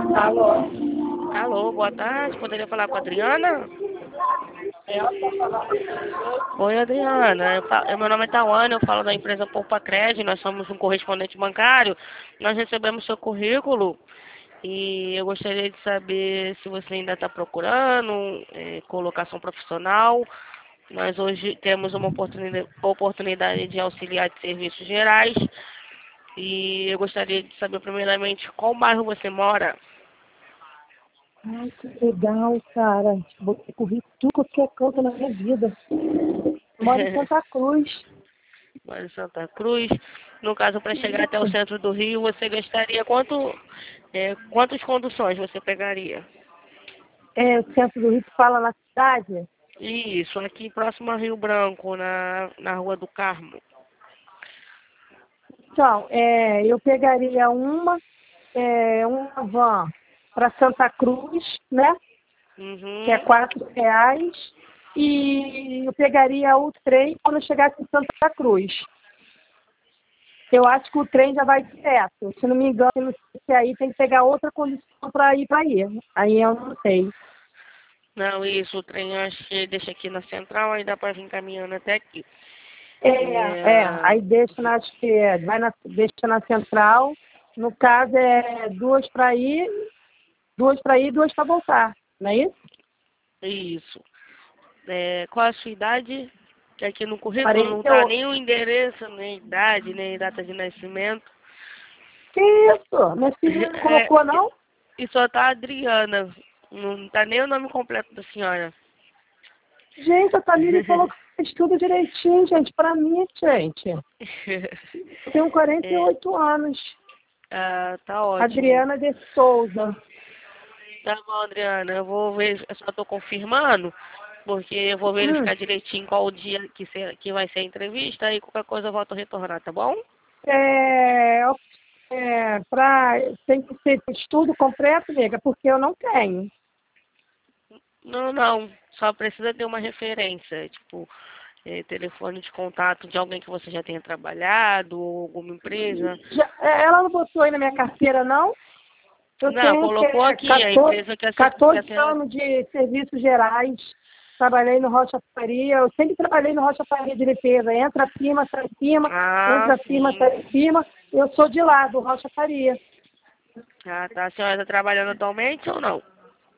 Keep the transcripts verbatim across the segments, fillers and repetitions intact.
Alô? Alô, boa tarde. Poderia falar com a Adriana? Ela tá falando. Oi, Adriana. Eu fa- eu- meu nome é Tawane, eu falo da empresa Poupa Cred. Nós somos um correspondente bancário. Nós recebemos seu currículo e eu gostaria de saber se você ainda está procurando eh, colocação profissional. Nós hoje temos uma oportunidade, oportunidade de auxiliar de serviços gerais e eu gostaria de saber primeiramente qual bairro você mora. Ai, que legal, cara. Botei currículo tudo qualquer canto na minha vida. Moro em Santa Cruz. Moro em Santa Cruz. No caso, para chegar até o Isso. centro do Rio, você gastaria quanto, é, quantas conduções você pegaria? É, o centro do Rio que fala na cidade. Isso, aqui próximo a Rio Branco, na, na Rua do Carmo. Então, é, eu pegaria uma, é, uma van para Santa Cruz, né? Que é Uhum. quatro reais. E eu pegaria o trem quando eu chegasse em Santa Cruz. Eu acho que o trem já vai direto. Se não me engano, não sei se aí tem que pegar outra condição para ir para aí. Aí eu não sei. Não, isso, o trem eu acho que deixa aqui na central, aí dá para vir caminhando até aqui. É, é. É, Aí deixa na, acho que é, vai na, deixa na central. No caso é duas para ir, duas para ir, duas para voltar. Não é isso? isso. É, qual a sua idade? Que aqui no currículo não quarenta e tá oito. nem o endereço, nem idade, nem data de nascimento. Que isso? Minha filha não É, colocou, não? e só tá a Adriana. Não tá nem o nome completo da senhora. Gente, a Tamires colocou isso tudo direitinho, gente. Para mim, gente. Eu tenho quarenta e É, oito anos. ah, tá ótimo. Adriana de Souza. Tá bom, Adriana. Eu vou ver, eu só tô confirmando, porque eu vou Hum. verificar direitinho qual o dia que, ser, que vai ser a entrevista e qualquer coisa eu volto a retornar, tá bom? É, é, pra, tem que ser estudo completo, nega, porque eu não tenho. Não, não. Só precisa ter uma referência, tipo, eh, telefone de contato de alguém que você já tenha trabalhado, ou alguma empresa. Já- é, ela não botou aí na minha carteira, não? Eu Não, tenho colocou é, aqui a quatorze, empresa que a, sen- que a quatorze senhora. anos de serviços gerais. Trabalhei no Rocha Faria. Eu sempre trabalhei no Rocha Faria de limpeza. Entra firma, sai firma, Ah, entra firma, sim. sai firma. Eu sou de lá, do Rocha Faria. Ah, tá. A senhora está trabalhando atualmente ou não?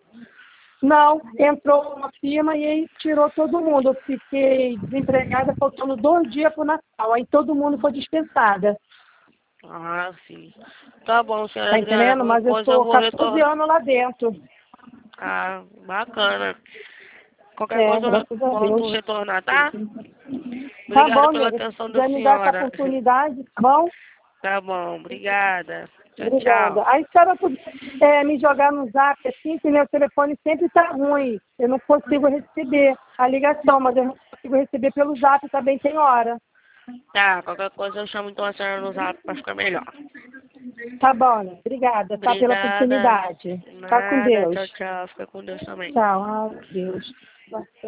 Não, entrou uma firma e aí tirou todo mundo. Eu fiquei desempregada faltando dois dias para o Natal. Aí todo mundo foi dispensada. Ah, sim. Tá bom, senhora Tá Adriana. entendendo? Qualquer Mas eu coisa eu estou vou quatorze retornar. anos lá dentro. Ah, bacana. Qualquer É, coisa eu re- graças a volto a Deus. retornar, tá? Tá Obrigada bom, pela nega. atenção Se da quiser me dar essa senhora. oportunidade, tá bom? Tá bom, obrigada. Tchau, Obrigada. tchau. Aí se a senhora puder é, me jogar no zap assim, que meu telefone sempre está ruim. Eu não consigo receber a ligação, mas eu não consigo receber pelo zap também tem hora. Tá, qualquer coisa eu chamo então a senhora no zap pra ficar melhor. Tá bom, né? Obrigada, tá, pela Obrigada. oportunidade. Tá com Nada, Deus. tchau, tchau. Fica com Deus também. Tchau. Ah, Deus.